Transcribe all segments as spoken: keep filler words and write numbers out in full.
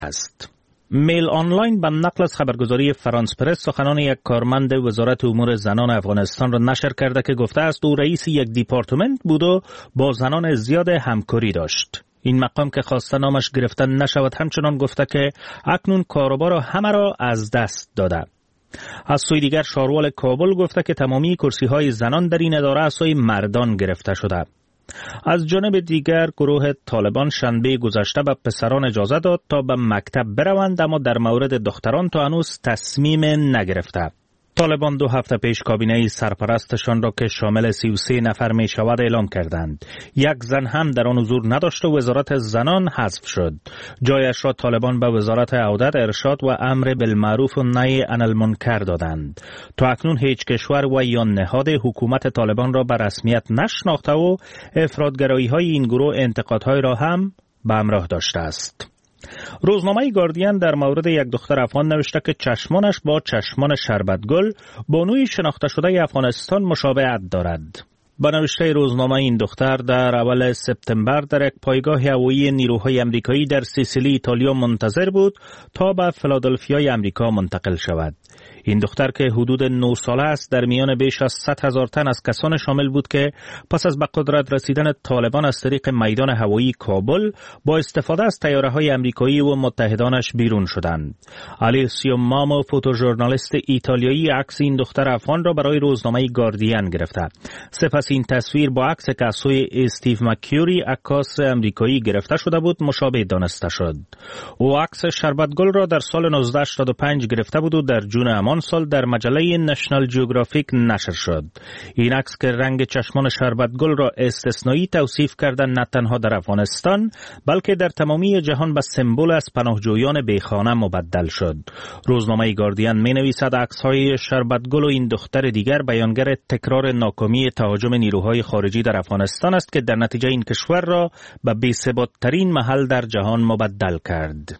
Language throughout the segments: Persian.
است. میل آنلاین به نقل از خبرگزاری فرانس پرس سخنان یک کارمند وزارت امور زنان افغانستان را نشر کرده که گفته است او رئیس یک دیپارتمنت بود و با زنان زیاد همکاری داشت. این مقام که خواسته نامش گرفته نشود همچنان گفته که اکنون کاروبار همه را از دست داده. از سوی دیگر شاروال کابل گفته که تمامی کرسی‌های زنان در این اداره از سوی مردان گرفته شده. از جانب دیگر گروه طالبان شنبه گذشته به پسران اجازه داد تا به مکتب بروند، اما در مورد دختران تا هنوز تصمیم نگرفته. طالبان دو هفته پیش کابینه سرپرستشان را که شامل سی و سه نفر می شود اعلام کردند. یک زن هم در آن حضور نداشت و وزارت زنان حذف شد. جایش را طالبان به وزارت عودت، ارشاد و امر بالمعروف و نهی عن المنکر دادند. تا اکنون هیچ کشور و یا نهاد حکومت طالبان را به رسمیت نشناخته و افراطگرایی های این گروه انتقادهای را هم به همراه داشته است. روزنامه گاردین در مورد یک دختر افغان نوشته که چشمانش با چشمان شربتگل بانوی شناخته شده افغانستان مشابهت دارد. با نوشته روزنامه این دختر در اول سپتامبر در یک پایگاه هوایی نیروهای امریکایی در سیسیلی ایتالیا منتظر بود تا به فیلادلفیای امریکا منتقل شود. این دختر که حدود نه ساله است در میان بیش از صد هزار تن از کسان شامل بود که پس از به قدرت رسیدن طالبان از طریق میدان هوایی کابل با استفاده از طیاره‌های امریکایی و متحدانش بیرون شدند. آلیسیو مامو، فوتوژورنالیست ایتالیایی، عکس این دختر افغان را برای روزنامه گاردین گرفته. سپس این تصویر با عکس که از سوی استیو مکیوری، عکاس امریکایی گرفته شده بود، مشابه دانسته شد. او عکس شربتگل را در سال نوزده هشتاد و پنج گرفته بود و در جون همان سال در مجله نشنال جیوگرافیک نشر شد. این عکس که رنگ چشمان شربتگل را استثنایی توصیف کردن نه تنها در افغانستان بلکه در تمامی جهان به سمبل از پناهجویان بیخانه مبدل شد. روزنامه گاردین می نویسد عکس‌های شربتگل و این دختر دیگر بیانگر تکرار ناکامی تهاجم نیروهای خارجی در افغانستان است که در نتیجه این کشور را به بی‌ثبات‌ترین محل در جهان مبدل کرد.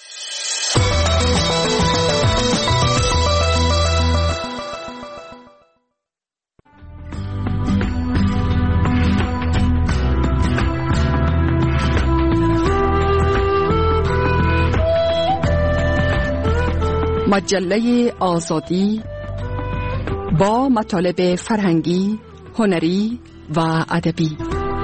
مجله آزادی با مطالب فرهنگی، هنری و ادبی.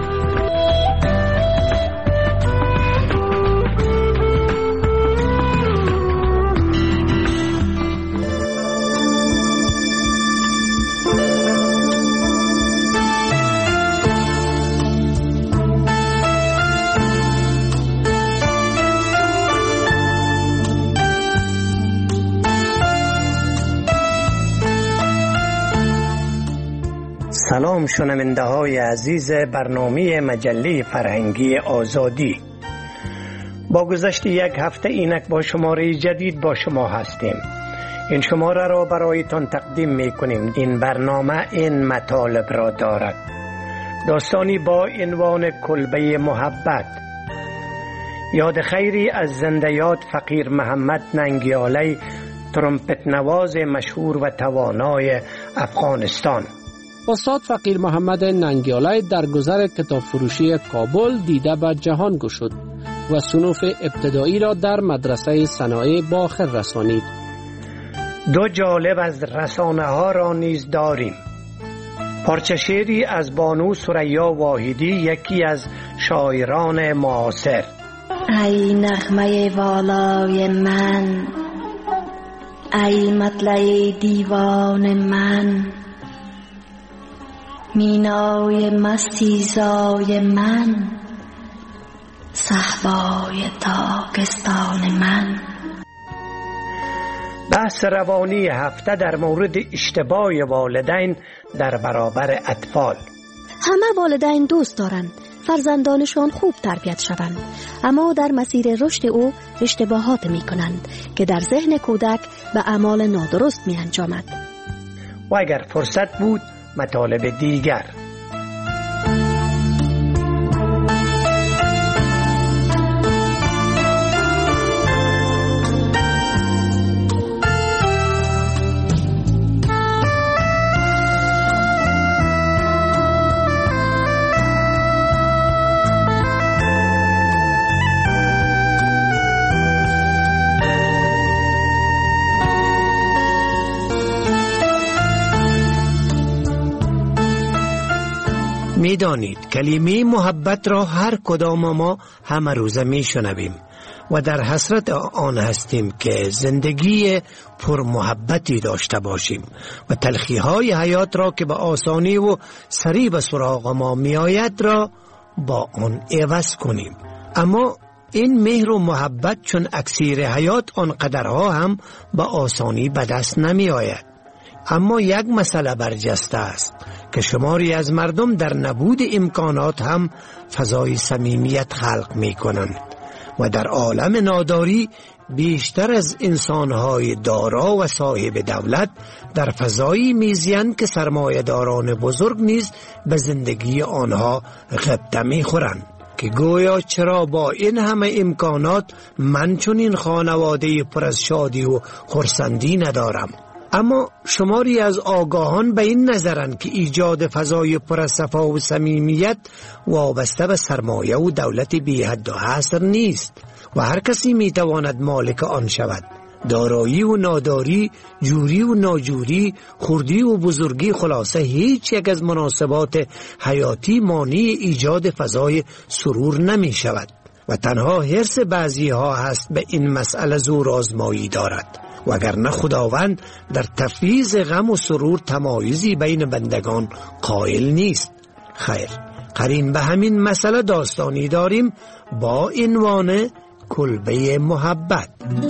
سلام شنونده های عزیز برنامه مجله فرهنگی آزادی. با گذشت یک هفته اینک با شماره جدید با شما هستیم. این شماره را برایتان تقدیم می کنیم. این برنامه این مطالب را دارد: داستانی با عنوان کلبه محبت، یاد خیری از زنده یاد فقیر محمد ننگیالی، ترمپت نواز مشهور و توانای افغانستان. استاد فقیر محمد ننگیالی در گذر کتاب فروشی کابل دیده به جهان گشود و صنوف ابتدایی را در مدرسه صنایع به آخر رسانید. دو جالب از رسانه ها را نیز داریم. پارچه شعری از بانو ثریا واحدی، یکی از شاعران معاصر. ای نغمه والای من، ای مطلع دیوان من، مینای مستیزای من، صحبای تاکستان من. بحث روانی هفته در مورد اشتباه والدین در برابر اطفال. همه والدین دوست دارند فرزندانشان خوب تربیت شوند، اما در مسیر رشد او اشتباهات می کنند که در ذهن کودک به اعمال نادرست می انجامد. و اگر فرصت بود مطالب دیگر. میدانید کلمه محبت را هر کدام ما همه روزه میشنویم و در حسرت آن هستیم که زندگی پر محبتی داشته باشیم و تلخی های حیات را که به آسانی و سریع به سراغ ما می آید را با آن عوض کنیم. اما این مهر و محبت چون اکسیر حیات آنقدرها هم به آسانی به دست نمی آید. اما یک مسئله برجسته است که شماری از مردم در نبود امکانات هم فضای صمیمیت خلق می کنند و در عالم ناداری بیشتر از انسانهای دارا و صاحب دولت در فضایی میزیند که سرمایه‌داران بزرگ نیز به زندگی آنها غبطه میخورند که گویا چرا با این همه امکانات من چون این خانواده پر از شادی و خرسندی ندارم. اما شماری از آگاهان به این نظرند که ایجاد فضای پر از صفا و صمیمیت وابسته به سرمایه و دولت بی حد و حصر نیست و هر کسی می تواند مالک آن شود. دارایی و ناداری، جوری و ناجوری، خردی و بزرگی، خلاصه هیچ یک از مناسبات حیاتی مانع ایجاد فضای سرور نمی شود و تنها حرص بعضی ها هست به این مسئله زور آزمایی دارد، وگرنه خداوند در تفویض غم و سرور تمایزی بین بندگان قائل نیست. خیر، قرین به همین مسئله داستانی داریم با عنوان کلبه محبت.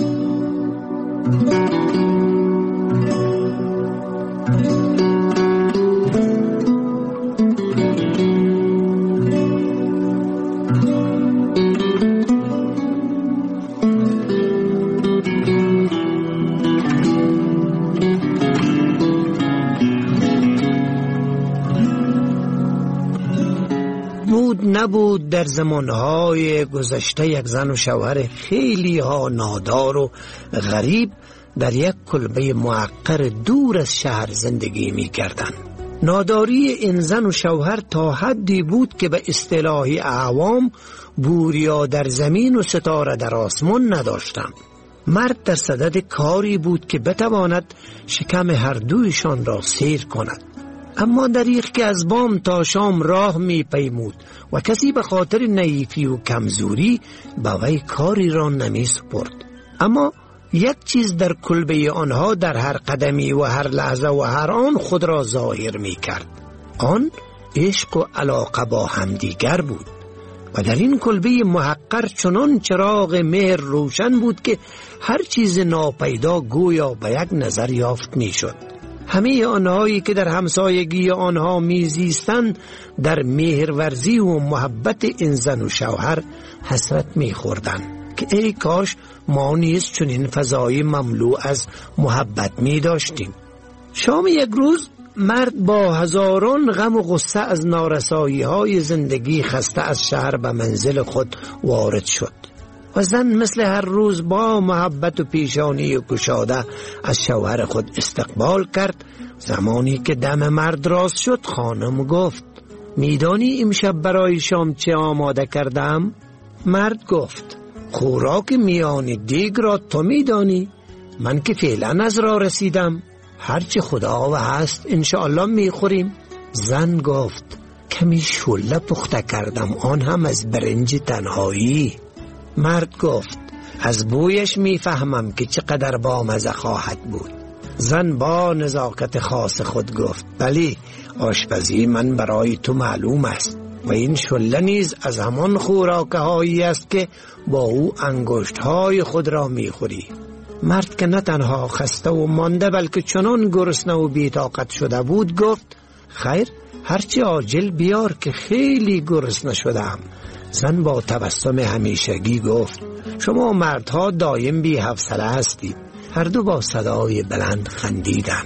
نبود در زمانهای گذشته یک زن و شوهر خیلی ها نادار و غریب در یک کلبه معقر دور از شهر زندگی می کردند. ناداری این زن و شوهر تا حدی بود که به اصطلاح اعوام بوریا در زمین و ستاره در آسمان نداشتند. مرد در صدد کاری بود که بتواند شکم هر دویشان را سیر کند، اما دریغ که از بام تا شام راه می پیمود و کسی به خاطر نحیفی و کمزوری به وی کاری را نمی سپرد. اما یک چیز در کلبه آنها در هر قدمی و هر لحظه و هر آن خود را ظاهر می کرد. آن عشق و علاقه با همدیگر بود و در این کلبه محقر چنان چراغ مهر روشن بود که هر چیز ناپیدا گویا به یک نظر یافت می شد. همه آنهایی که در همسایگی آنها میزیستند در مهرورزی و محبت این زن و شوهر حسرت میخوردند که ای کاش ما نیز چنین فضای مملو از محبت می داشتیم. شام یک روز مرد با هزاران غم و غصه از نارسایی های زندگی خسته از شهر به منزل خود وارد شد و زن مثل هر روز با محبت و پیشانی و گشاده از شوهر خود استقبال کرد. زمانی که دم مرد راست شد خانم گفت میدانی امشب برای شام چه آماده کردم؟ مرد گفت خوراک میان دیگ را تو میدانی، من که فعلا از راه رسیدم، هرچی خدا و هست انشاءالله میخوریم. زن گفت کمی شله پخته کردم، آن هم از برنج تنهایی. مرد گفت از بویش میفهمم که چقدر بامزه خواهد بود. زن با نزاکت خاص خود گفت بلی، آشپزی من برای تو معلوم است و این شله نیز از همان خوراک هایی است که با او انگشت های خود را میخوری. مرد که نه تنها خسته و مانده بلکه چنان گرسنه و بی‌طاقت شده بود گفت خیر، هرچی عاجل بیار که خیلی گرسنه شدم. زن با تبسم همیشگی گفت شما مردها دایم بی حوصله هستید. هر دو با صدای بلند خندیدند.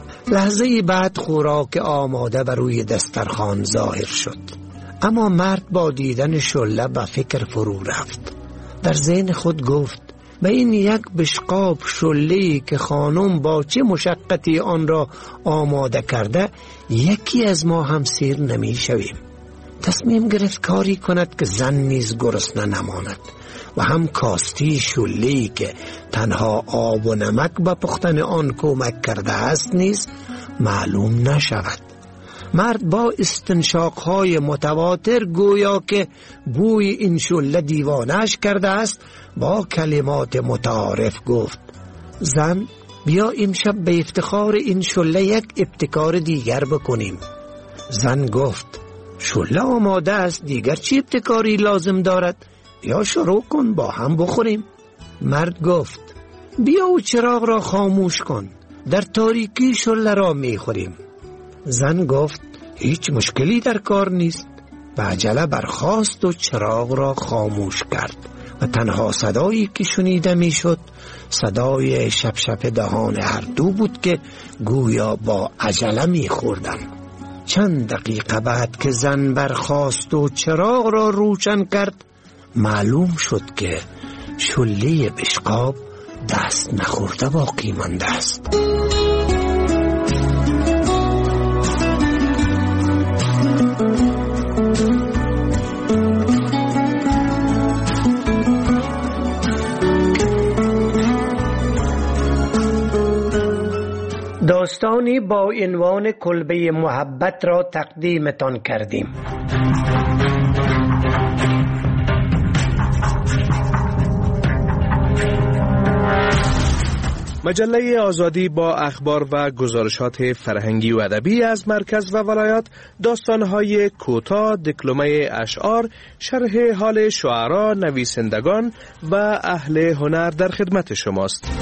لحظه بعد خوراک آماده بر روی دسترخوان ظاهر شد، اما مرد با دیدن شله به فکر فرو رفت. در ذهن خود گفت به این یک بشقاب شله‌ای که خانم با چه مشقتی آن را آماده کرده یکی از ما هم سیر نمی شویم. تصمیم گرفت کاری کند که زن نیز گرسنه نماند و هم کاستی شله‌ای که تنها آب و نمک به پختن آن کمک کرده است نیز معلوم نشود. مرد با استنشاقهای متواتر گویا که بوی این شله دیوانش کرده است با کلمات متعارف گفت: زن، بیا امشب به افتخار این شله یک ابتکار دیگر بکنیم. زن گفت: شله آماده است، دیگر چی ابتکاری لازم دارد؟ بیا شروع کن، با هم بخوریم. مرد گفت: بیا و چراغ را خاموش کن، در تاریکی شله را میخوریم. زن گفت: هیچ مشکلی در کار نیست. به عجله برخاست و چراغ را خاموش کرد و تنها صدایی که شنیده میشد صدای شپ شپ دهان هر دو بود که گویا با عجله میخوردن. چند دقیقه بعد که زن برخاست و چراغ را روشن کرد، معلوم شد که شله بشقاب دست نخورده باقی مانده است. داستانی با عنوان کلبه محبت را تقدیمتان کردیم. مجله آزادی با اخبار و گزارشات فرهنگی و ادبی از مرکز و ولایات، داستان‌های کوتاه، دکلمه اشعار، شرح حال شعرا، نویسندگان و اهل هنر در خدمت شماست.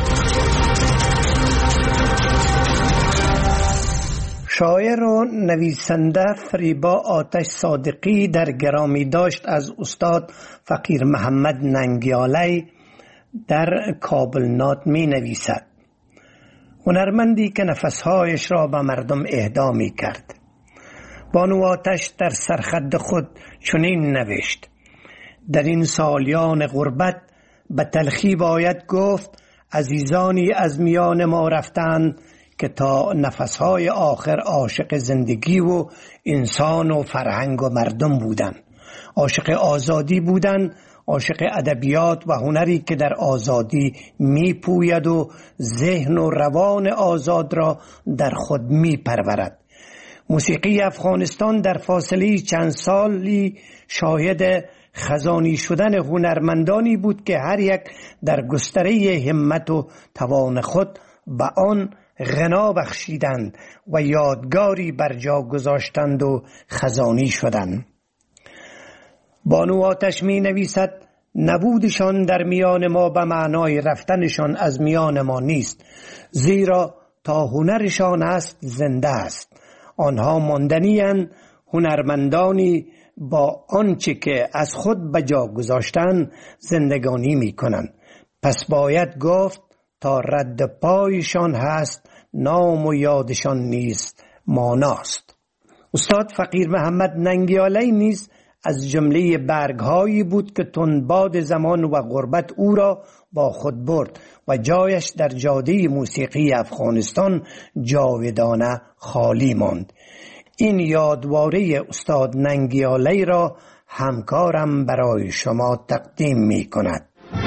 شاعر و نویسنده فریبا آتش صادقی در گرامی داشت از استاد فقیر محمد ننگیالی در کابل نات می نویسد: هنرمندی که نفسهایش را به مردم اهدا می کرد. بانو آتش در سرخط خود چنین نوشت: در این سالیان غربت به تلخی باید گفت عزیزانی از میان ما رفتند که تا نفسهای آخر عاشق زندگی و انسان و فرهنگ و مردم بودند، عاشق آزادی بودند، عاشق ادبیات و هنری که در آزادی می پوید و ذهن و روان آزاد را در خود می پرورد. موسیقی افغانستان در فاصله چند سالی شاهد خزانی شدن هنرمندانی بود که هر یک در گستره همت و توان خود به آن غنا بخشیدند و یادگاری بر جا گذاشتند و خزانی شدند. بانو آتش می نویسد: نبودشان در میان ما به معنای رفتنشان از میان ما نیست، زیرا تا هنرشان است زنده است. آنها ماندنی اند، هنرمندانی با آنچه که از خود به جا گذاشتند زندگانی می کنند. پس باید گفت تا رد پایشان هست، نام و یادشان نیست ماناست. استاد فقیر محمد ننگیالی نیز از جمله برگهایی بود که تندباد زمان و غربت او را با خود برد و جایش در جاده موسیقی افغانستان جاودانه خالی ماند. این یادواره استاد ننگیالی را همکارم برای شما تقدیم می کند.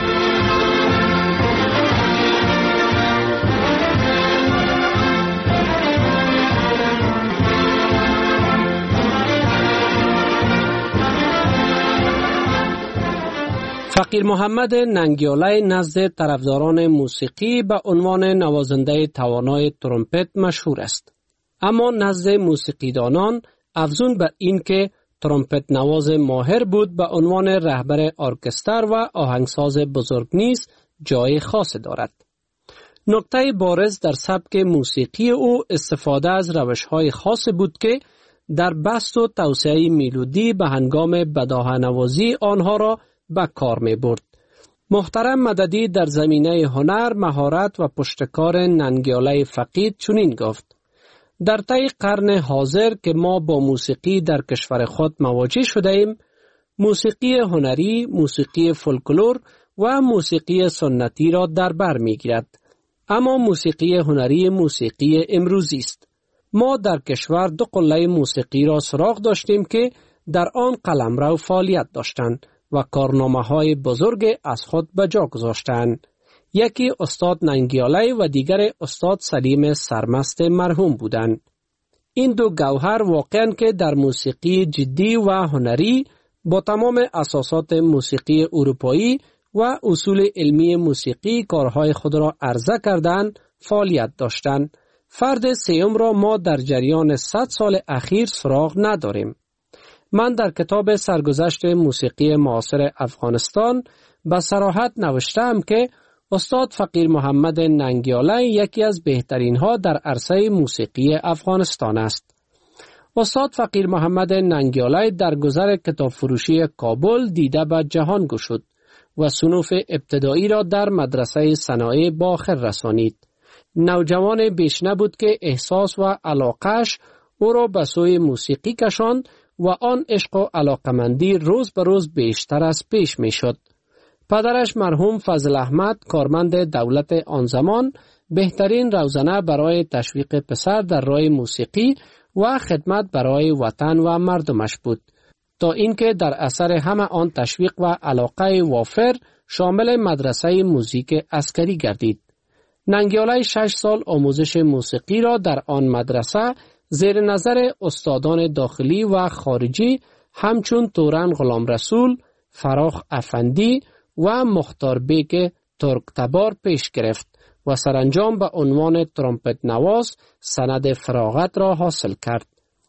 فقیر محمد ننگیالی نزد طرفداران موسیقی به عنوان نوازنده توانای ترومپت مشهور است. اما نزد موسیقیدانان افزون بر این که ترومپت نواز ماهر بود، به عنوان رهبر ارکستر و آهنگساز بزرگ نیز جای خاص دارد. نکته بارز در سبک موسیقی او استفاده از روش‌های خاص بود که در بست و توسعه میلودی به هنگام بداهه نوازی آنها را به کار می برد. محترم مددی در زمینه هنر، مهارت و پشتکار ننگیالی فقید چنین گفت: در طی قرن حاضر که ما با موسیقی در کشور خود مواجه شده ایم، موسیقی هنری، موسیقی فولکلور و موسیقی سنتی را در بر می گیرد. اما موسیقی هنری موسیقی امروزی است. ما در کشور دو قله موسیقی را سراغ داشتیم که در آن قلمرو فعالیت داشتند و کارنامه‌های بزرگ از خود به جا گذاشتند. یکی استاد ننگیالی و دیگر استاد سلیم سرمست مرحوم بودند. این دو گوهر واقعاً که در موسیقی جدی و هنری با تمام اساسات موسیقی اروپایی و اصول علمی موسیقی کارهای خود را عرضه کردند فعالیت داشتند. فرد سیوم را ما در جریان صد سال اخیر سراغ نداریم. من در کتاب سرگذشت موسیقی معاصر افغانستان به صراحت نوشتم که استاد فقیر محمد ننگیالی یکی از بهترین ها در عرصه موسیقی افغانستان است. استاد فقیر محمد ننگیالی در گذر کتاب فروشی کابل دیده به جهان گشود و صنوف ابتدایی را در مدرسه صنایع به آخر رسانید. نوجوان بیش نبود که احساس و علاقش او را به سوی موسیقی کشاند و آن عشق و علاقمندی روز به روز بیشتر از پیش می شد. پدرش مرحوم فضل احمد کارمند دولت آن زمان بهترین روزنه برای تشویق پسر در راه موسیقی و خدمت برای وطن و مردمش بود تا اینکه در اثر همه آن تشویق و علاقه وافر شامل مدرسه موزیک عسکری گردید. ننگیالی شش سال آموزش موسیقی را در آن مدرسه زیر نظر استادان داخلی و خارجی همچون تورن غلام رسول، فراخ افندی و مختار بیگ ترک تبار پیش گرفت و سرانجام به عنوان ترومپت نواز سند فراغت را حاصل کرد.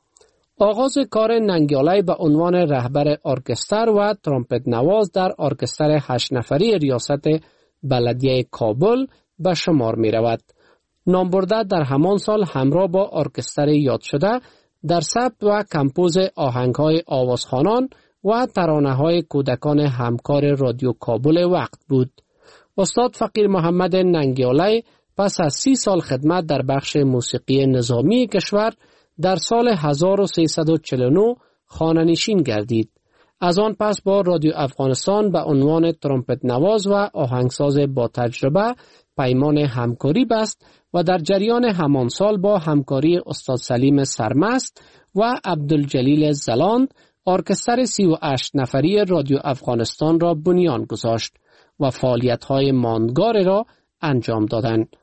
آغاز کار ننگیالی به عنوان رهبر ارکستر و ترومپت نواز در ارکستر هشت نفری ریاست بلدیه کابل به شمار می رود. نامبرده در همان سال همراه با ارکستر یاد شده در ثبت و کمپوز آهنگ‌های آوازخوانان و ترانه‌های کودکان همکار رادیو کابل وقت بود. استاد فقیر محمد ننگیالی پس از سی سال خدمت در بخش موسیقی نظامی کشور در سال هزار و سیصد و چهل و نه خانه‌نشین گردید. از آن پس با رادیو افغانستان به عنوان ترومپت نواز و آهنگساز با تجربه پیمان همکاری بست و در جریان همان سال با همکاری استاد سلیم سرمست و عبدالجلیل زلاند ارکستر سی و هشت نفری رادیو افغانستان را بنیان گذاشت و فعالیت‌های ماندگار را انجام دادند.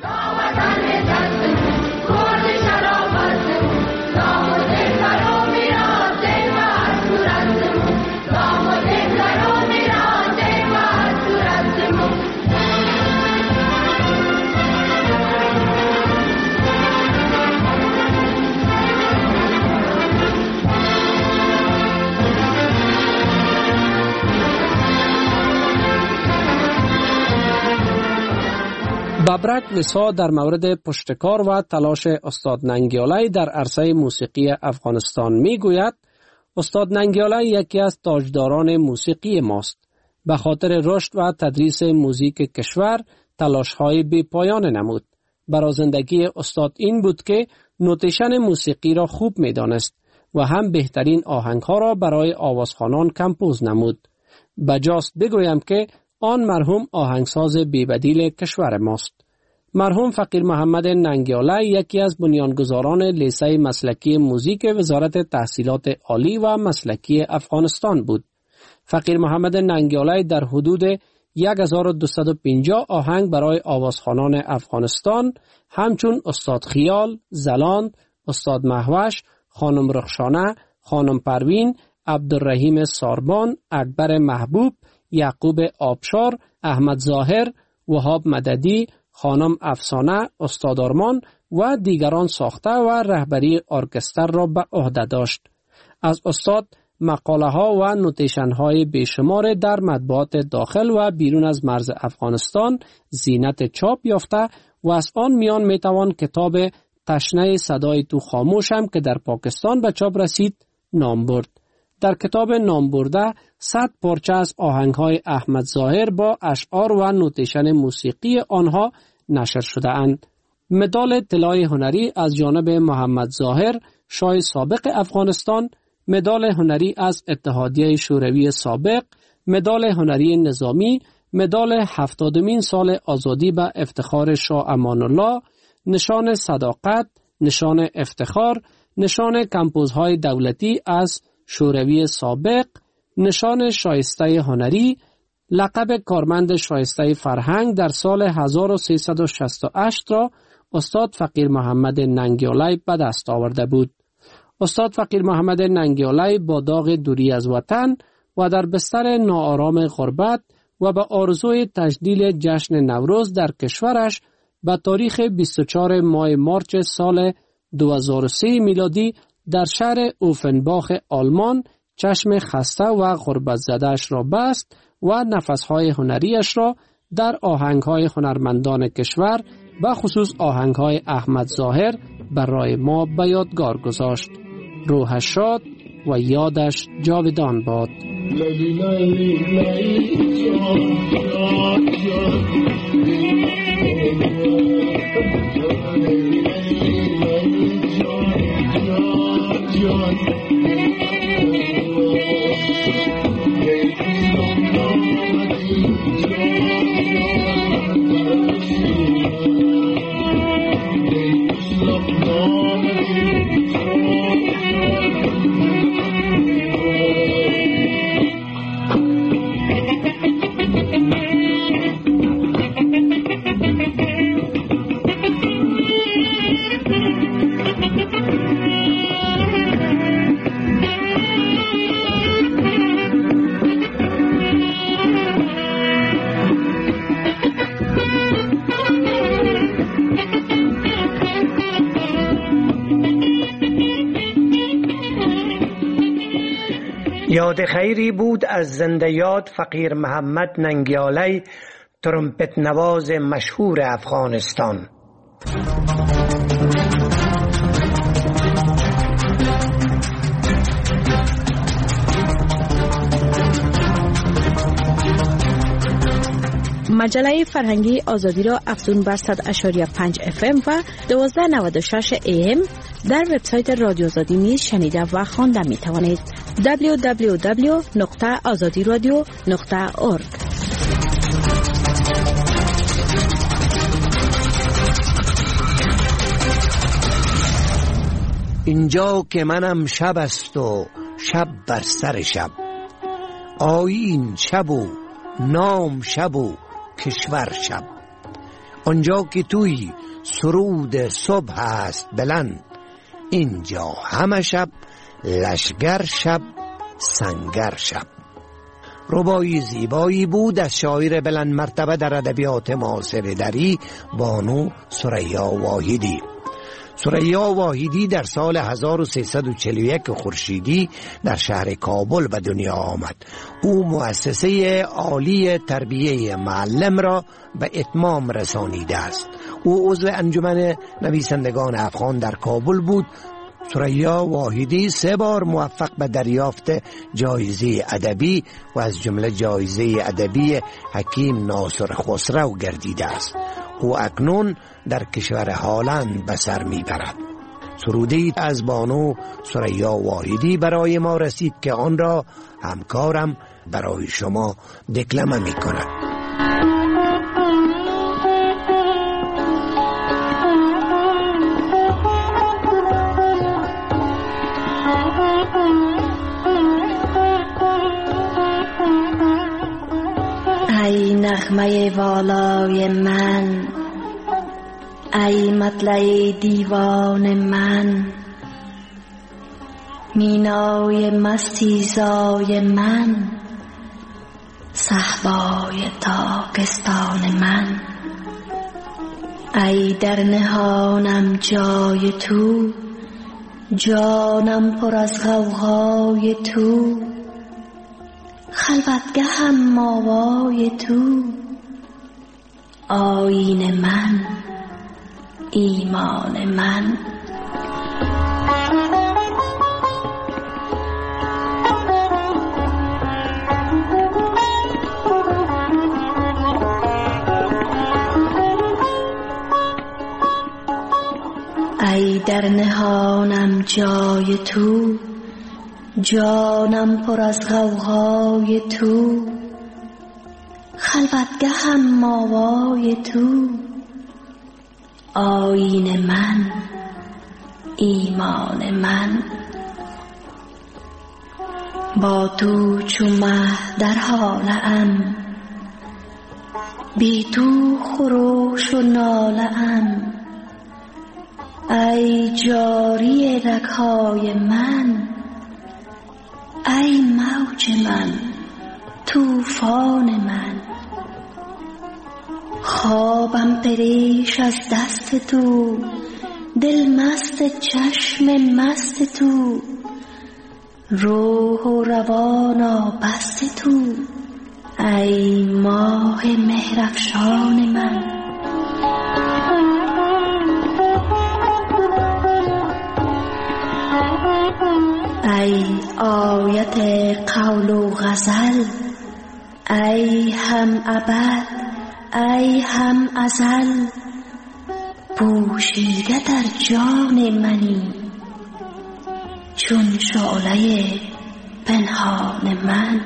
ببرک ویسا در مورد پشتکار و تلاش استاد ننگیالی در عرصه موسیقی افغانستان می گوید استاد ننگیالی یکی از تاجداران موسیقی ماست. به خاطر رشد و تدریس موزیک کشور تلاش‌های بی پایان نمود. برازندگی استاد این بود که نوتیشن موسیقی را خوب می دانست و هم بهترین آهنگ‌ها را برای آوازخوانان کمپوز نمود. بجاست بگویم که آن مرحوم آهنگساز بی‌بدیل کشور ماست. مرحوم فقیر محمد ننگیالی یکی از بنیانگذاران لیسه مسلکی موزیک وزارت تحصیلات عالی و مسلکی افغانستان بود. فقیر محمد ننگیالی در حدود هزار و دویست و پنجاه آهنگ برای آوازخوانان افغانستان همچون استاد خیال، زلاند، استاد مهوش، خانم رخشانه، خانم پروین، عبدالرحیم ساربان، اکبر محبوب، یعقوب آبشار، احمد ظاهر، وهاب مددی، خانم افسانه، استاد آرمان و دیگران ساخته و رهبری ارکستر را به عهده داشت. از استاد مقاله ها و نوتیشن های بیشمار در مطبوعات داخل و بیرون از مرز افغانستان زینت چاپ یافته و از آن میان میتوان کتاب تشنه صدای تو خاموشم که در پاکستان به چاپ رسید نام برد. در کتاب نام برده صد پارچه از آهنگ‌های احمد ظاهر با اشعار و نوتیشن موسیقی آنها نشر شده اند. مدال طلای هنری از جانب محمد ظاهر شاه سابق افغانستان، مدال هنری از اتحادیه شوروی سابق، مدال هنری نظامی، مدال هفتادمین سال آزادی به افتخار شاه امان الله، نشان صداقت، نشان افتخار، نشان کمپوزهای دولتی از شوروی سابق، نشان شایسته هنری، لقب کارمند شایسته فرهنگ در سال هزار و سیصد و شصت و هشت را استاد فقیر محمد ننگیالای به دست آورده بود. استاد فقیر محمد ننگیالای با داغ دوری از وطن و در بستر ناآرام غربت و به آرزوی تجلیل جشن نوروز در کشورش به تاریخ بیست و چهارم ماه مارچ سال دو هزار و سه میلادی در شهر اوفنباخ آلمان چشم خسته و غربت زده‌اش را بست و نفسهای هنریش را در آهنگهای هنرمندان کشور و خصوص آهنگهای احمد ظاهر برای ما به یادگار گذاشت. روحش شاد و یادش جاودان باد. یاد خیری بود از زنده یاد فقیر محمد ننگیالای، ترمپت نواز مشهور افغانستان. مجله فرهنگی آزادی را افزون بر صد و پنج اف ام و دوازده نود و شش ای ام در وبسایت رادیو آزادی نیز شنیده و خوانده می توانید. دبلیو دبلیو دبلیو نقطه آزادی رادیو نقطه اورگ. اینجا که منم شب است و شب بر سر شب، آیین شب و نام شب و کشور شب. آنجا که توی سرود صبح است بلند، اینجا همه شب لشگر شب سنگر شب. ربایی زیبایی بود از شاعر بلند مرتبه در ادبیات معاصر دری، بانو ثریا واحدی. ثریا واحدی در سال هزار و سیصد و چهل و یک خورشیدی در شهر کابل به دنیا آمد. او مؤسسه عالی تربیه معلم را به اتمام رسانیده است. او عضو انجمن نویسندگان افغان در کابل بود. ثریا واحدی سه بار موفق به دریافت جایزه ادبی و از جمله جایزه ادبی حکیم ناصر خسرو گردیده است. او اکنون در کشور هالند به سر میبرد. سرودی از بانو ثریا واحدی برای ما رسید که آن را همکارم برای شما دکلمه می کند. ای نغمه والای من، ای مطلع دیوان من، مینای مستیزای من، صحبای تاکستان من. ای در نهانم جای تو، جانم پر از غوغای تو، خلوتگهم ماوای تو، آیین من، ایمان من. ای در نهانم جای تو، جانم پر از غوغای تو، خلوتگهم ماوای تو، آیین من، ایمان من. با تو چو مه در حاله ام، بی تو خروش و ناله ام، ای جاری رگ‌های من، ای موج من، طوفان من. خوابم پریش از دست تو، دل مست چشم مست تو، روح و روان آبست تو، ای ماه مهرافشان من. ای آیت قول و غزل، ای هم ابد، ای هم ازل، پوشیده در جان منی چون شعله پنهان من.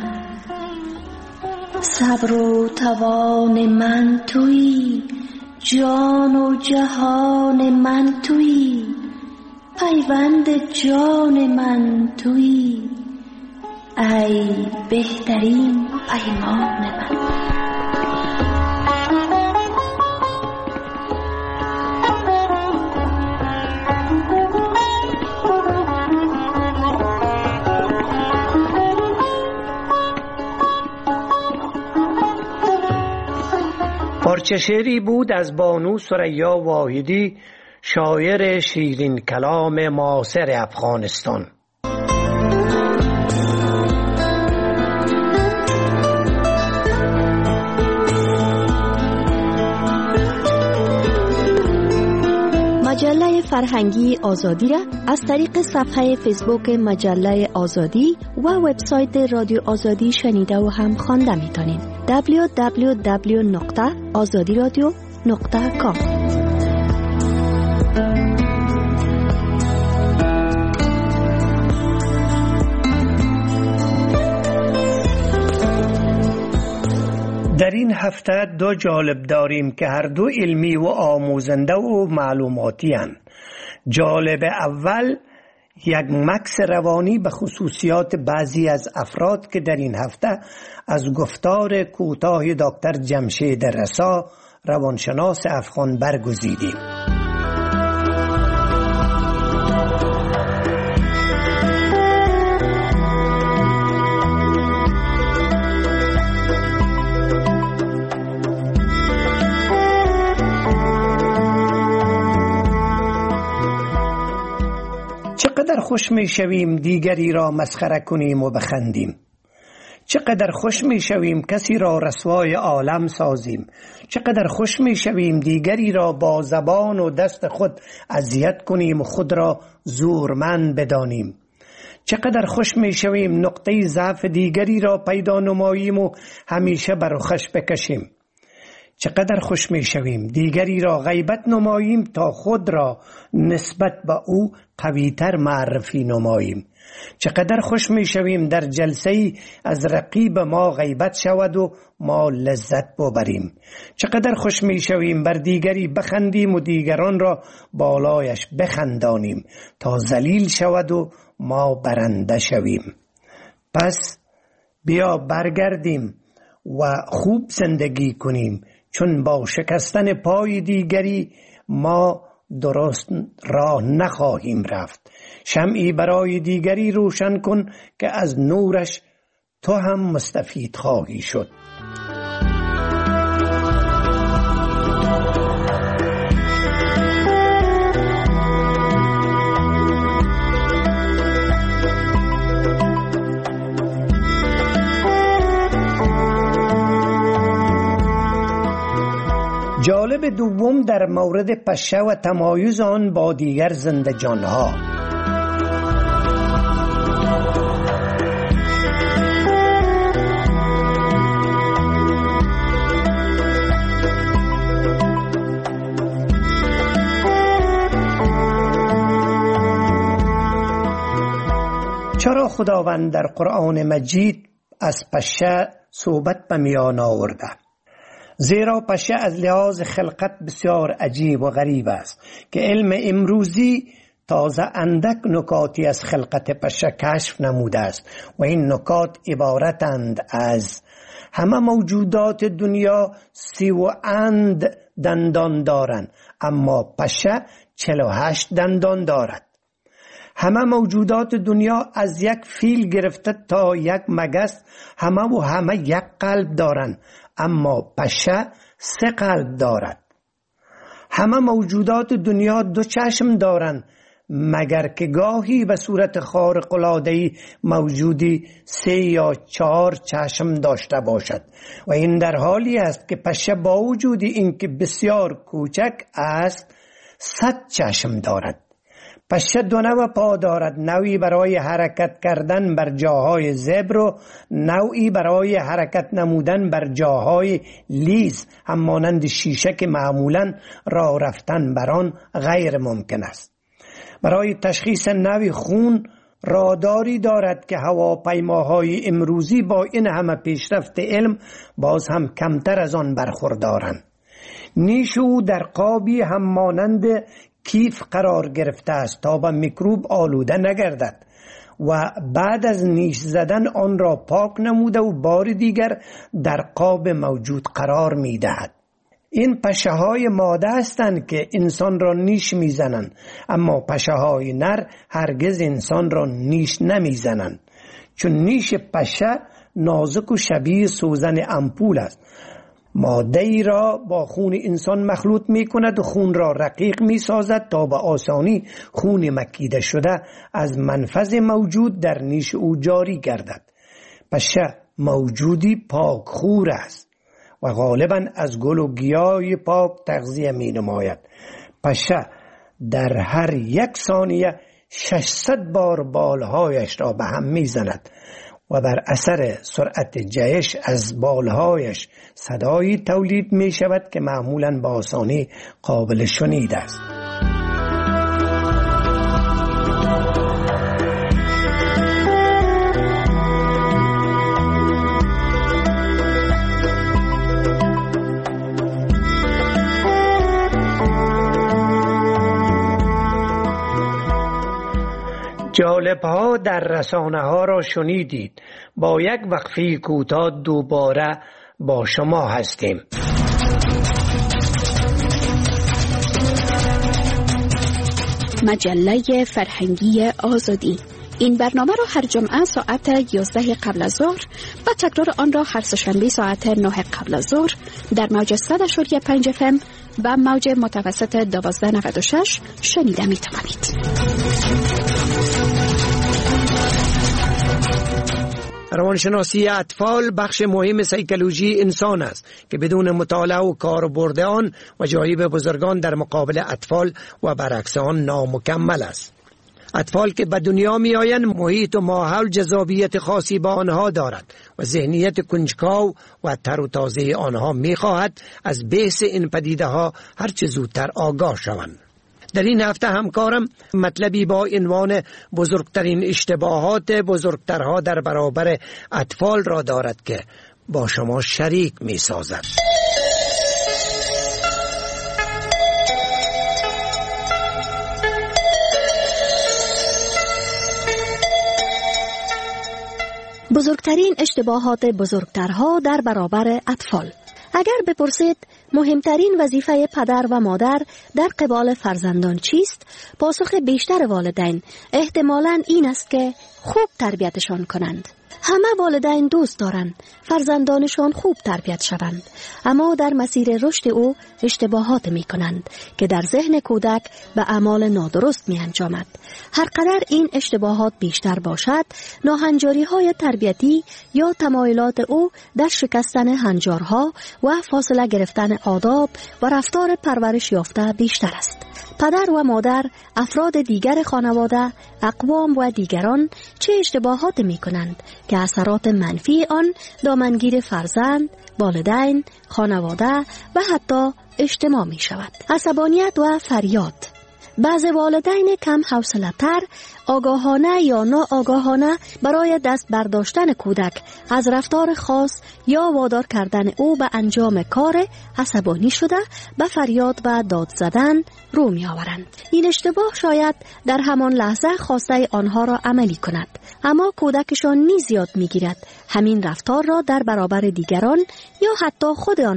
صبر و توان من تویی، جان و جهان من تویی، پیوند جان من تویی، ای بهترین پیمان من. پارچه شعری بود از بانو ثریا واحدی، شاعر شیرین کلام معاصر افغانستان. مجله فرهنگی آزادی را از طریق صفحه فیسبوک مجله آزادی و وبسایت رادیو آزادی شنیده و هم خوانده میتونید. دبلیو دبلیو دبلیو نقطه آزادی رادیو نقطه کام. در این هفته دو جالب داریم که هر دو علمی و آموزنده و معلوماتی هستند. جالب اول یک مکس روانی به خصوصیات بعضی از افراد که در این هفته از گفتار کوتاه دکتر جمشید رسا روانشناس افغان برگزیدیم. چقدر خوش می شویم دیگری را مسخره کنیم و بخندیم. چقدر خوش می شویم کسی را رسوای عالم سازیم. چقدر خوش می شویم دیگری را با زبان و دست خود اذیت کنیم و خود را زورمند بدانیم. چقدر خوش می شویم نقطه ضعف دیگری را پیدا نماییم و همیشه بر رخش بکشیم. چقدر خوش می شویم دیگری را غیبت نماییم تا خود را نسبت به او قویتر معرفی نماییم. چقدر خوش می شویم در جلسه ای از رقیب ما غیبت شود و ما لذت ببریم. چقدر خوش می شویم بر دیگری بخندیم و دیگران را بالایش بخندانیم تا ذلیل شود و ما برنده شویم. پس بیا برگردیم و خوب زندگی کنیم، چون با شکستن پای دیگری ما درست راه نخواهیم رفت. شمعی برای دیگری روشن کن که از نورش تو هم مستفید خواهی شد. جالب دوم در مورد پشه و تمایز آن با دیگر زنده جانها. چرا خداوند در قرآن مجید از پشه صحبت به میان آورده؟ زیرا پشه از لحاظ خلقت بسیار عجیب و غریب است که علم امروزی تازه اندک نکاتی از خلقت پشه کشف نموده است و این نکات عبارتند از: همه موجودات دنیا سی و اند دندان دارند، اما پشه چهل و هشت دندان دارد. همه موجودات دنیا از یک فیل گرفته تا یک مگس همه و همه یک قلب دارند، اما پشه سه قلب دارد. همه موجودات دنیا دو چشم دارند، مگر که گاهی به صورت خارق العاده‌ای موجودی سه یا چهار چشم داشته باشد و این در حالی است که پشه با وجود اینکه بسیار کوچک است صد چشم دارد. پشه دو نوع پا دارد، نوعی برای حرکت کردن بر جاهای زبر و نوعی برای حرکت نمودن بر جاهای لیز همانند شیشه که معمولاً راه رفتن بر آن غیر ممکن است. برای تشخیص نوع خون راداری دارد که هواپیماهای امروزی با این همه پیشرفت علم باز هم کمتر از آن برخوردارند. نیش او در قابی هم مانند کیف قرار گرفته است تا به میکروب آلوده نگردد و بعد از نیش زدن آن را پاک نموده و بار دیگر در قاب موجود قرار می دهد. این پشه های ماده هستند که انسان را نیش می زنند، اما پشه های نر هرگز انسان را نیش نمی زنند، چون نیش پشه نازک و شبیه سوزن امپول است. ماده ای را با خون انسان مخلوط می کند و خون را رقیق می سازد تا به آسانی خون مکیده شده از منفذ موجود در نیش او جاری گردد. پشه موجودی پاک خور است و غالبا از گل و گیاه پاک تغذیه می نماید. پشه در هر یک ثانیه ششصد بار بالهایش را به هم می زند و بر اثر سرعت جهش از بالهایش صدایی تولید می شود که معمولاً با آسانی قابل شنید است. جالب ها در رسانه ها را شنیدید. با یک وقفه کوتاه دوباره با شما هستیم. مجله فرهنگی آزادی. این برنامه را هر جمعه ساعت یازده قبل از ظهر و تکرار آن را هر سه‌شنبه ساعت نه قبل از ظهر در موج صد و پنج اف ام و موج متوسط دوازده نود و شش شنیده می توانید. روانشناسی اطفال بخش مهم سیکولوژی انسان است که بدون مطالعه و کاربرد آن وجاهی بزرگان در مقابل اطفال و برعکس آن نامکمل است. اطفال که به دنیا می آیند محیط و ماحول جذابیت خاصی با آنها دارد و ذهنیت کنجکاو و تر و تازه آنها می خواهد از بحث این پدیده ها هر چه زودتر آگاه شوند. در این هفته همکارم مطلبی با عنوان بزرگترین اشتباهات بزرگترها در برابر اطفال را دارد که با شما شریک می سازد. بزرگترین اشتباهات بزرگترها در برابر اطفال. اگر بپرسید مهمترین وظیفه پدر و مادر در قبال فرزندان چیست؟ پاسخ بیشتر والدین احتمالاً این است که خوب تربیتشان کنند. همه والدین دوست دارند فرزندانشان خوب تربیت شوند، اما در مسیر رشد او اشتباهات می کنند که در ذهن کودک به اعمال نادرست می انجامد. هر قدر این اشتباهات بیشتر باشد، ناهنجاری های تربیتی یا تمایلات او در شکستن هنجارها و فاصله گرفتن آداب و رفتار پرورش یافته بیشتر است. پدر و مادر، افراد دیگر خانواده، اقوام و دیگران چه اشتباهات می کنند که اثرات منفی آن دامنگیر فرزند، والدین، خانواده و حتی اجتماع می شود. عصبانیت و فریاد. بعض والدین کم حوصله‌تر آگاهانه یا ناآگاهانه برای دست برداشتن کودک از رفتار خاص یا وادار کردن او به انجام کار عصبانی شده به فریاد و داد زدن رو می آورند. این اشتباه شاید در همان لحظه خواسته آنها را عملی کند، اما کودکشان نیز یاد می گیرد همین رفتار را در برابر دیگران یا حتی خود آنها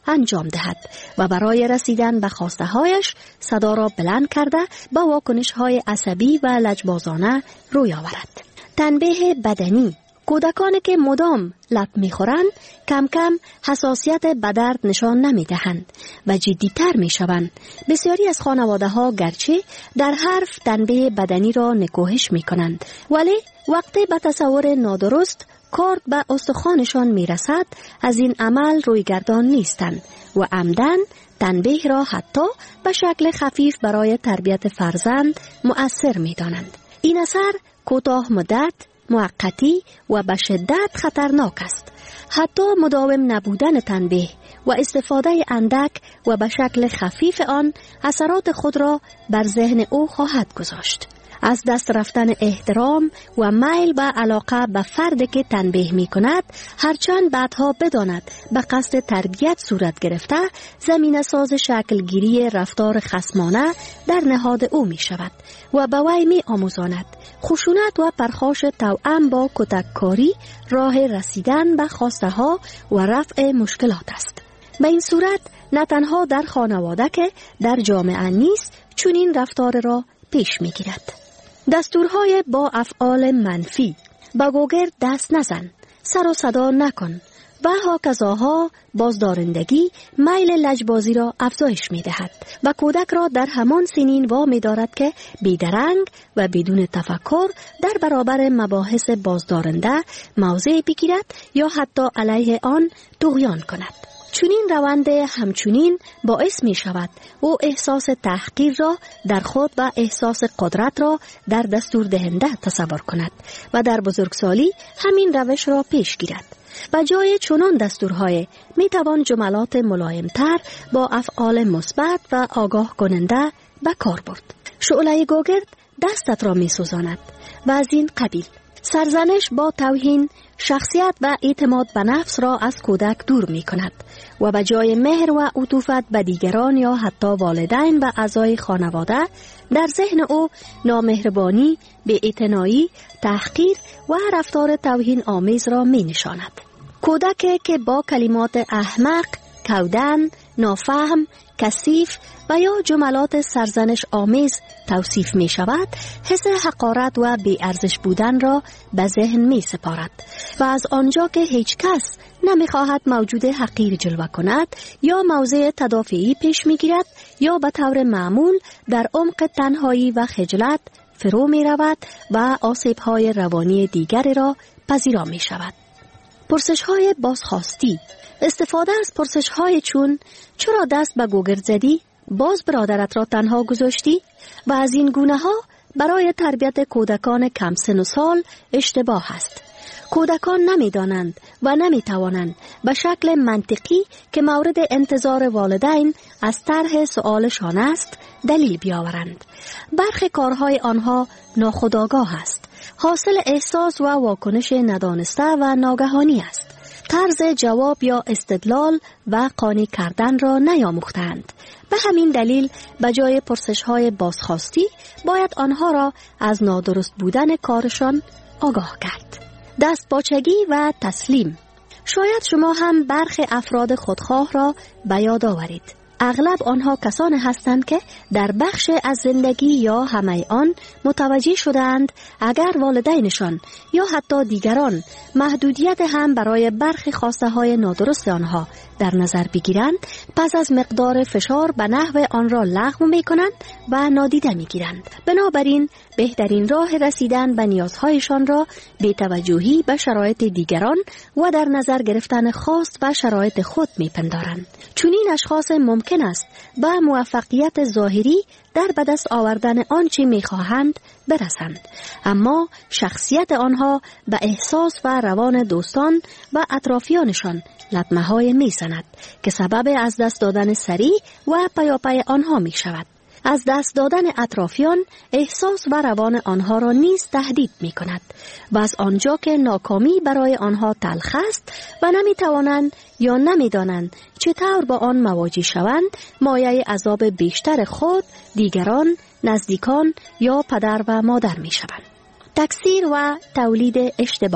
انجام دهد و برای رسیدن به خواسته هایش صدا را بلند کرده به واکنش های عصبی و لجبازانه روی آورد. تنبیه بدنی: کودکانی که مدام لب می‌خورند کم کم حساسیت به درد نشان نمی‌دهند و جدی‌تر می‌شوند. بسیاری از خانواده‌ها گرچه در حرف تنبیه بدنی را نکوهش می‌کنند، ولی وقتی به تصور نادرست کارد به استخوانشان می‌رسد از این عمل رویگردان نیستند و عمدن تنبیه را حتی به شکل خفیف برای تربیت فرزند مؤثر می‌دانند. این اثر کوتاه مدت، موقتی و به شدت خطرناک است. حتی مداوم نبودن تنبیه و استفاده اندک و به شکل خفیف آن اثرات خود را بر ذهن او خواهد گذاشت. از دست رفتن احترام و میل به علاقه به فردی که تنبیه می کند، هرچند بعدها بداند به قصد تربیت صورت گرفته، زمینه ساز شکلگیری رفتار خصمانه در نهاد او می شود و به وی می آموزاند. خشونت و پرخاش توأم با کتککاری راه رسیدن به خواسته ها و رفع مشکلات است. به این صورت نه تنها در خانواده که در جامعه نیز چنین رفتار را پیش می گیرد. دستورهای با افعال منفی: با گوگرد دست نزن، سر و صدا نکن و هاکذاها بازدارندگی میل لجبازی را افزایش می دهد و کودک را در همان سنین وامی دارد که بیدرنگ و بدون تفکر در برابر مباحث بازدارنده موضع بگیرد یا حتی علیه آن طغیان کند. چنین روند همچنین باعث می شود او احساس تحقیر را در خود و احساس قدرت را در دستور دهنده تصور کند و در بزرگسالی همین روش را پیش گیرد. به جای چنان دستورهای می توان جملات ملایمتر با افعال مثبت و آگاه کننده به کار برد. شعله گوگرد دستت را می سوزاند و از این قبیل. سرزنش با توهین شخصیت و اعتماد به نفس را از کودک دور می کند و به جای مهر و عطوفت به دیگران یا حتی والدین و اعضای خانواده، در ذهن او نامهربانی، بی‌اعتنایی، تحقیر و رفتار توهین آمیز را می نشاند. کودک که با کلمات احمق، کودن، نافهم، کثیف و یا جملات سرزنش آمیز توصیف می شود، حس حقارت و بی ارزش بودن را به ذهن می سپارد و از آنجا که هیچ کس نمی خواهد موجود حقیر جلوه کند یا موضع تدافعی پیش می گیرد یا به طور معمول در عمق تنهایی و خجلت فرو می رود و آسیب های روانی دیگری را پذیرا می شود. پرسش های بازخواستی: استفاده از پرسش های چون چرا دست به گوگرد زدی؟ باز برادرت را تنها گذاشتی؟ و از این گونه ها برای تربیت کودکان کم سن و سال اشتباه است. کودکان نمی دانند و نمی توانند به شکل منطقی که مورد انتظار والدین از طرح سؤالشان است دلیل بیاورند. برخی کارهای آنها ناخودآگاه است. حاصل احساس و واکنش ندانسته و ناگهانی است. طرز جواب یا استدلال و قانع کردن را نیاموختند. به همین دلیل به جای پرسش‌های بازخواستی باید آنها را از نادرست بودن کارشان آگاه کرد. دستپاچگی و تسلیم: شاید شما هم برخی افراد خودخواه را به یاد آورید. اغلب آنها کسانی هستند که در بخش از زندگی یا همه آن متوجه شدند اگر والدینشان یا حتی دیگران محدودیت هم برای برخی خواسته های نادرست آنها در نظر بگیرند، پس از مقدار فشار به نحو آن را لغو می کنند و نادیده می گیرند. بنابراین بهترین راه رسیدن به نیازهایشان را بی توجهی به شرایط دیگران و در نظر گرفتن خواست و شرایط خود می پندارند. چنین اشخاص ممکن است به موفقیت ظاهری در به دست آوردن آنچه می‌خواهند برسند، اما شخصیت آنها به احساس و روان دوستان و اطرافیانشان لطمه‌های می‌زند که سبب از دست دادن سریع و پیاپی آنها می‌شود. از دست دادن اطرافیان احساس و روان آنها را نیز تهدید می کند و از آنجا که ناکامی برای آنها تلخ است و نمی توانند یا نمی دانند چطور با آن مواجه شوند، مایه عذاب بیشتر خود، دیگران، نزدیکان یا پدر و مادر می شوند. تکثیر و تولید اشتباه: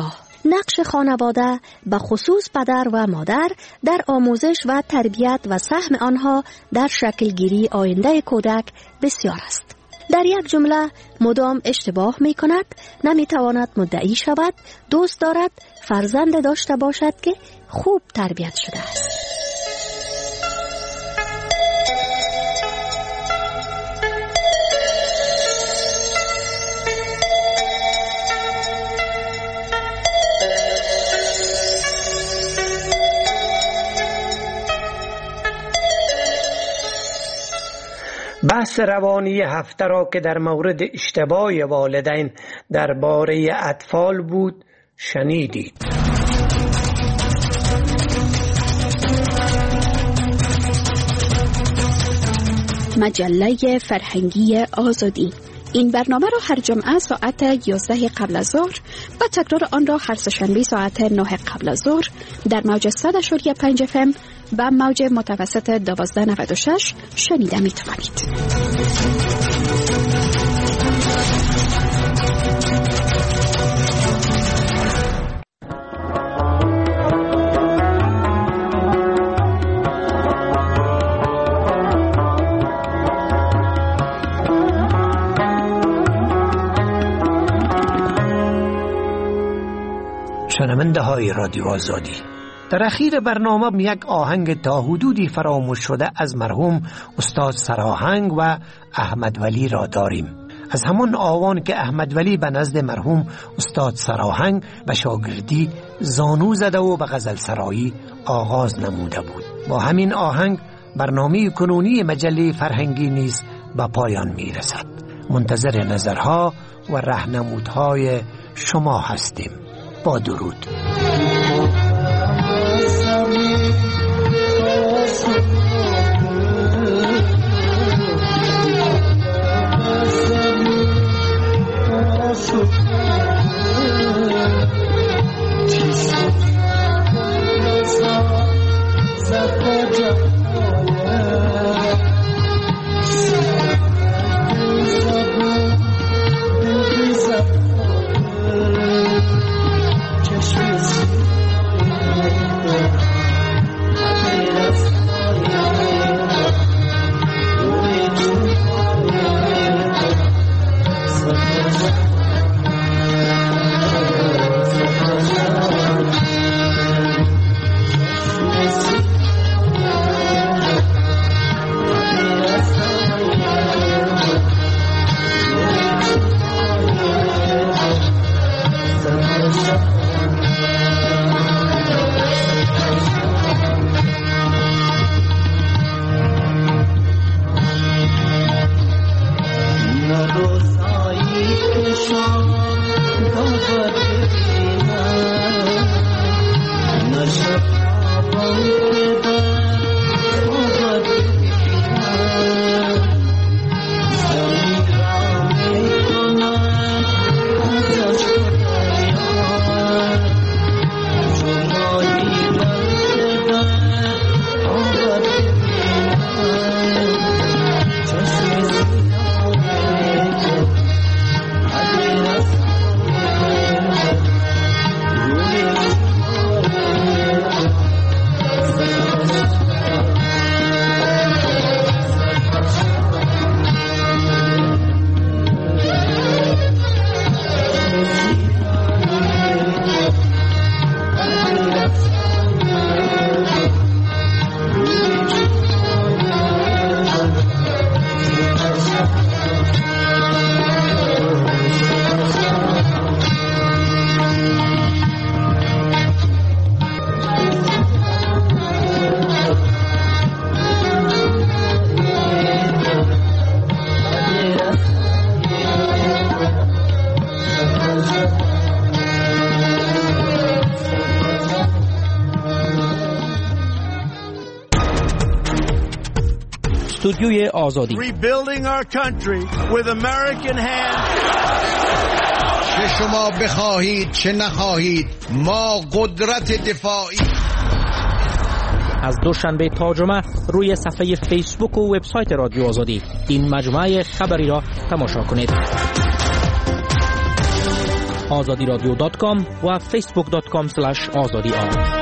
نقش خانواده به خصوص پدر و مادر در آموزش و تربیت و سهم آنها در شکلگیری آینده کودک بسیار است. در یک جمله مدام اشتباه می کند، نمی تواند مدعی شود، دوست دارد فرزند داشته باشد که خوب تربیت شده است. بحث روانی هفته را که در مورد اشتباه والدین درباره اطفال بود شنیدید. مجله فرهنگی آزادی. این برنامه را هر جمعه ساعت یازده قبل از ظهر و تکرار آن را هر سه‌شنبه ساعت نه قبل از ظهر در موج صد و پنج اف ام و موج متوسط دوازده نود و شش شنیده می توانید. شنونده های رادیو آزادی، در اخیر برنامه یک آهنگ تا حدودی فراموش شده از مرحوم استاد سراهنگ و احمد ولی را داریم. از همون آوان که احمد ولی به نزد مرحوم استاد سراهنگ به شاگردی زانو زده و به غزل سرایی آغاز نموده بود. با همین آهنگ برنامه کنونی مجله فرهنگی نیز به پایان می رسد. منتظر نظرها و راهنمودهای شما هستیم. با درود. استودیوی آزادی. Rebuilding our country with American hands. چه شما بخواهید چه نخواهید ما قدرت دفاعی. از دوشنبه تا جمعه روی صفحه فیسبوک و وبسایت رادیو آزادی این مجموعه خبری را تماشا کنید. آزادی رادیو دات کام و فیسبوک دات کام سلش آزادی آر.